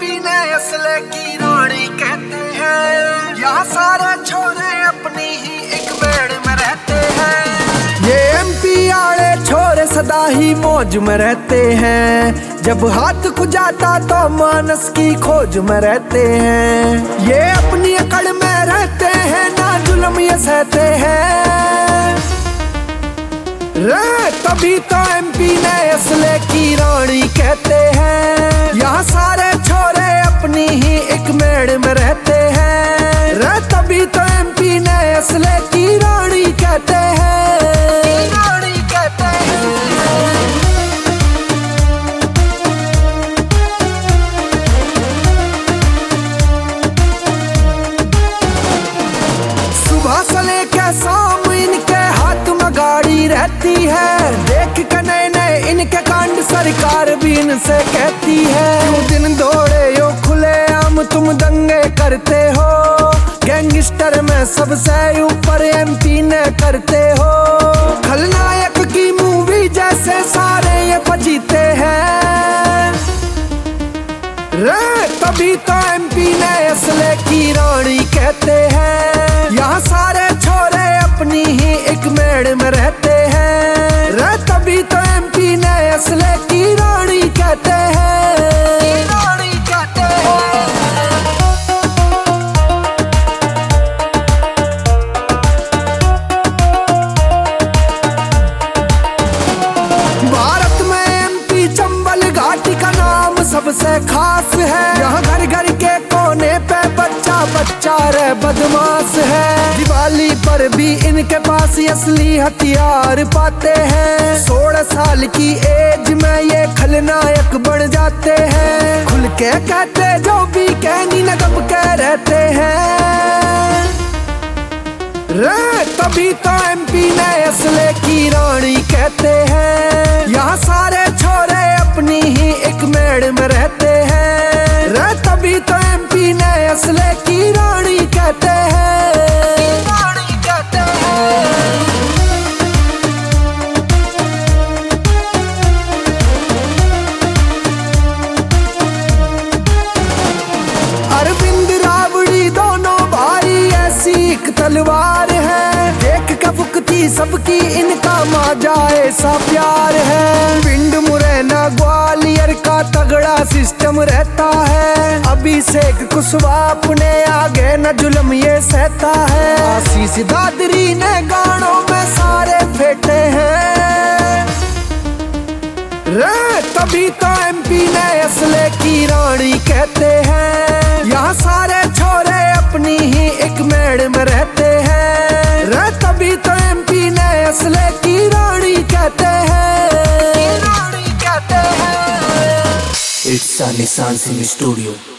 MP ने असले की रानी कहते हैं। यहाँ सारे छोरे अपनी ही एक बेड़ में रहते हैं। ये एमपी आले छोरे सदा ही मौज में रहते हैं। जब हाथ खुजाता तो मानस की खोज में रहते हैं। ये अपनी अकड़ में रहते हैं, ना जुल्म ये सहते हैं। तभी तो एमपी ने असले की रानी कहते हैं। यहाँ सारे छोरे अपनी ही एक मेड़ में रहते हैं। तभी तो एमपी ने असले की रानी कहते हैं। रानी कहते हैं। सुबह से लेकर शाम इनके हाथ में गाड़ी रहती है। देख के नए नए इनके कांड सरकार भी इनसे कहती है। क्यों दिन दौड़े यो खुले आम तुम दंगे करते हो। गैंगस्टर में सबसे ऊपर एमपी ने करते हो। खलनायक की मूवी जैसे सारे ये बजीते हैं। तभी तो एमपी ने असले की रानी कहते हैं। यहाँ सारे छोरे अपनी ही एक मेड़ में रहते हैं। तभी तो एमपी ने असले की रानी कहते हैं। रानी कहते हैं। भारत में एमपी चंबल घाटी का नाम सबसे खास है। यहाँ घर घर के कोने पे बच्चा बच्चा रे बदमाश है। दिवाली पर भी इनके पास असली हथियार पाते हैं। 16 साल की एज में ये खलनायक बन जाते हैं। खुल के कहते जो भी कहनी न दब के रहते हैं। तभी तो एमपी ने असले की रानी कहते हैं। यहाँ सारे छोरे अपनी ही एक मेड़ में रहते हैं। तभी तो एमपी ने असले की रानी कहते हैं। रानी कहते हैं। अरविंद रावड़ी दोनों भाई ऐसी एक तलवार है। देख के फुकती सबकी इनका माजा ऐसा प्यार है। पिंड मुरैना ग्वालियर का तगड़ा सिस्टम रहता है। अभिषेक कुशवाहा अपने आगे न जुल्म ये सहता है। आशीष दादरी ने गानों में सारे फेंटे हैं। तभी तो एमपी ने असले की रानी कहते हैं। यहाँ सारे छोरे अपनी ही एक मेड़ में रहते हैं। तभी तो एमपी ने असले की रानी कहते हैं। रानी कहते हैं। It's Sunny Sun Singh Studio.